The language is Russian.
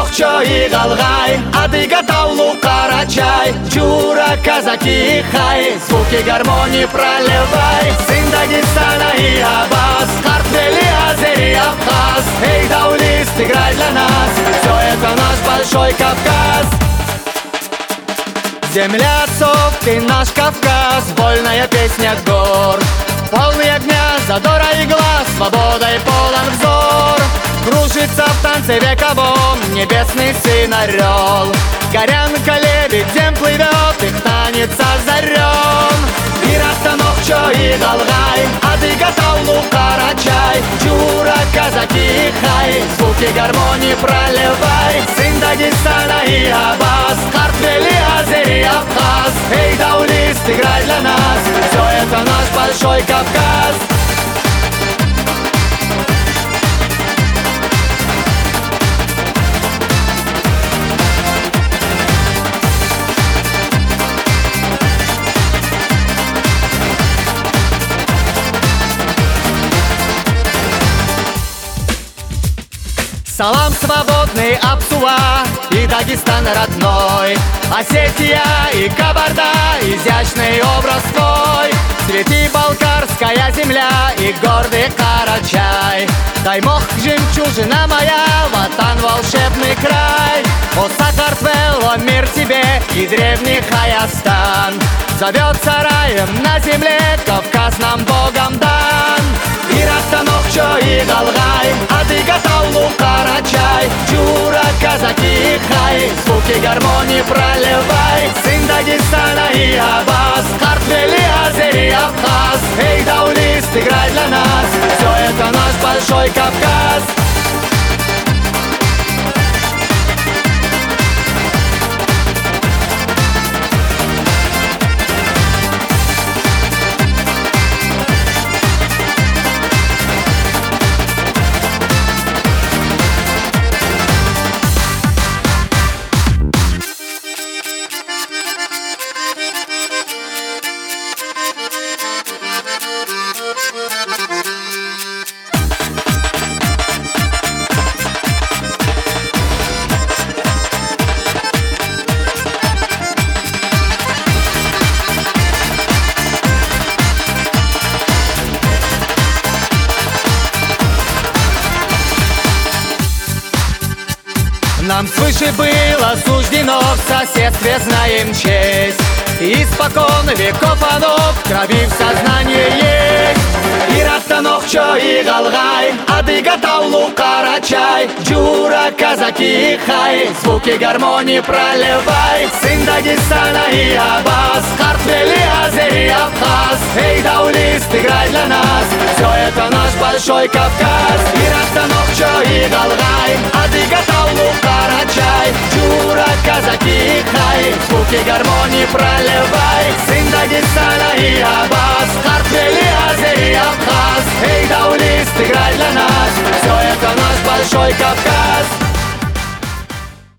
Нохчо и Галгай, Адыга-Таулу, Карачай, Чура, казаки, хай, звуки гармонии проливай. Сын Дагестана и Абаз, Хартвели, Азери, Абхаз. Эй, даулист, играй для нас, все это наш большой Кавказ. Земля отцов, ты наш Кавказ, вольная песня гор. Полный огня, задора и глаз, свободой полон взор. Кружится в танце вековом небесный сын орел. Горянка лебедь, дем плывет, их танец озарен. И Нохчо и Галгай, Адыга-Таулу, Карачай, Чура, казаки, хай, звуки гармонии проливай. Сын Дагестана и Абаз, Хартвели, Азери, Абхаз. Эй, даулист, играй для нас, все это наш большой Кавказ. Салам свободный, Апсуа и Дагестан родной, Осетия и Кабарда, изящный образ твой. Цвети балкарская земля и гордый Карачай. Таймох, жемчужина моя, Ватан волшебный край. О, Сахартвел, о, мир тебе и древний Хаястан. Зовется раем на земле, Кавказ нам Богом дан. И Нохчо и Галгай, Адыга-Таулу, Карачай, Чура, казаки, хай, звуки гармонии проливай. Сын Дагестана и Абаз, Хартвели, Азери, Абхаз. Эй, даулист, играй для нас, все это наш большой Кавказ. Нам свыше было суждено, в соседстве знаем честь. Испокон веков оно в крови в сознании есть. И Нохчо и Галгай, Адыга-Таулу, Карачай, Чура, казаки, хай, звуки гармонии проливай. Сын Дагестана и Абаз, Хартвели, Азери, Абхаз. Эй, даулист, играй для нас, все это наш большой Кавказ. И Нохчо и Галгай, Адыга-Таулу, Карачай, Чура, казаки, хай, звуки гармонии проливай. Сын Дагестана и Абаз, Хартвели, Азери, Абхаз. Эй, даулист, играй для нас, все это наш большой Кавказ.